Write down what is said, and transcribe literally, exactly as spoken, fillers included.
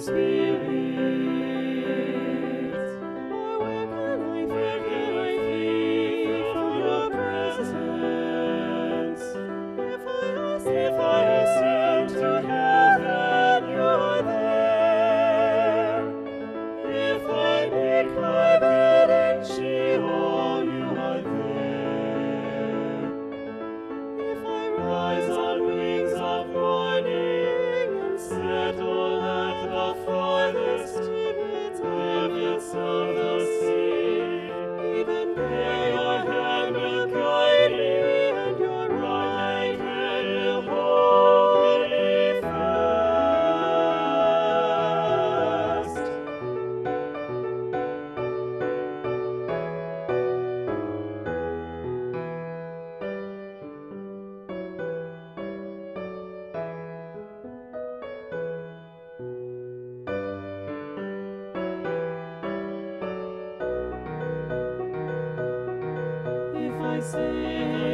Spirit. Oh, where can I where can I flee from your presence? If I ascend, if I ascend to heaven, you're there. If I make my bed in Sheol, you are there. If I rise on wings of morning and settle at the farthest limits of the sea, even there your hand will guide me, and your right hand will hold me fast. If I say